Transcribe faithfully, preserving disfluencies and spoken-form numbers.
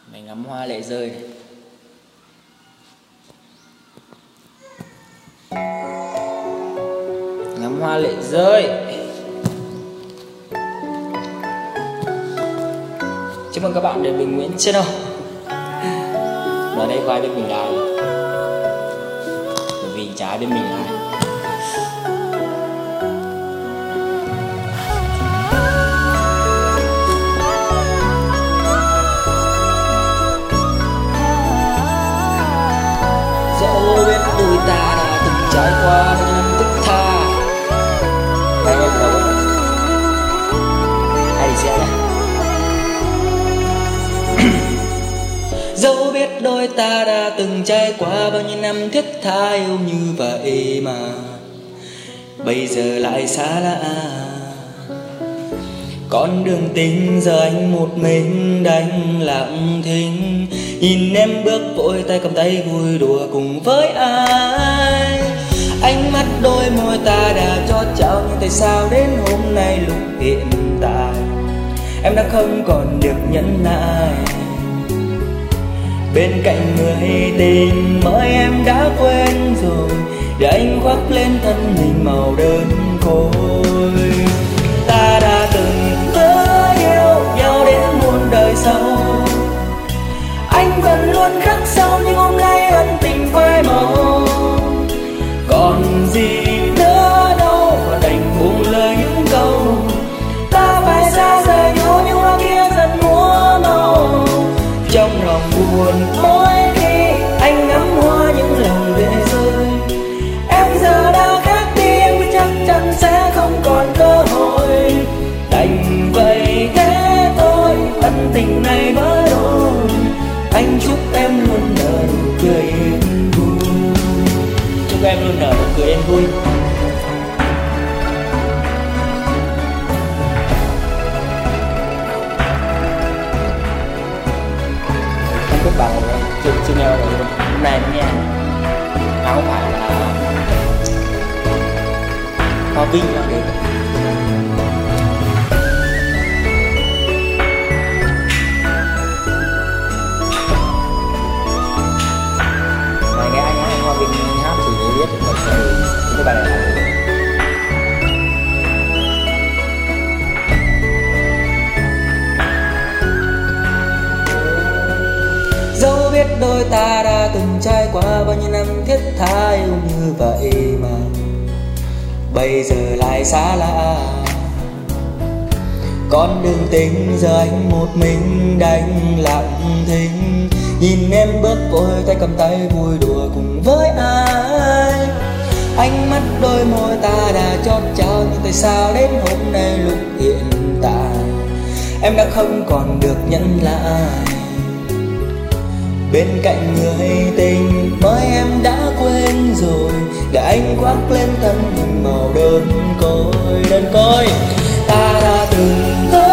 Mày ngắm hoa lệ rơi này. Ngắm hoa lệ rơi. Chúc mừng các bạn đến với Nguyễn Channel. Ở đây có ai biết mình là ai? Bởi vì chả ai biết mình là ai. Dẫu biết đôi ta đã từng trải qua bao nhiêu năm thức tha. Đây ngay từ đầu rồi. Ai thì sẽ nhé. Dẫu biết đôi ta đã từng trải qua bao nhiêu năm thiết tha yêu như vậy mà bây giờ lại xa lạ. Con đường tình giờ anh một mình đánh lặng thinh, nhìn em bước vội tay cầm tay vui đùa cùng với ai. Ánh mắt đôi môi ta đã chót chào, nhưng tại sao đến hôm nay lúc hiện tại em đã không còn được nhẫn nại. Bên cạnh người tình mới em đã quên rồi, để anh khoác lên thân mình màu đơn côi. Ta đã từng hứa yêu nhau đến muôn đời sau, anh vẫn luôn khắc sâu nhưng hôm nay ân tình phai màu. Còn gì nữa đâu mà đành buông lời những câu, ta phải xa rời nhau nhưng hoa kia dần múa màu. Trong lòng buồn mỗi khi anh ngắm hoa những lòng lệ rơi, em giờ đã khác đi em biết chắc chắn sẽ không còn cơ hội. Đành vậy thế thôi, ân tình này vỡ đôi, anh chúc em luôn nở nụ cười yên vui. Chúc em luôn nở nụ cười yên vui. Không biết bạn chưa chưa nghe rồi hôm nay mới nghe. Nó không phải là Hoa Vinh là được. Mày nghe anh anh Hoa Vinh hát thì mới biết được cái bài này là dẫu biết đôi ta đã từng trải qua bao nhiêu năm thiết tha yêu như vậy mà bây giờ lại xa lạ. Con đường tình giờ anh một mình đánh lặng thinh, nhìn em bước vội tay cầm tay vui đùa cùng với ai. Ánh mắt đôi môi ta đã chót chào, nhưng tại sao đến hôm nay lúc hiện tại em đã không còn được nhẫn lại. Bên cạnh người tình mới em đã quên rồi, để anh khoác lên thân mình màu đơn côi. Đơn côi ta đã từng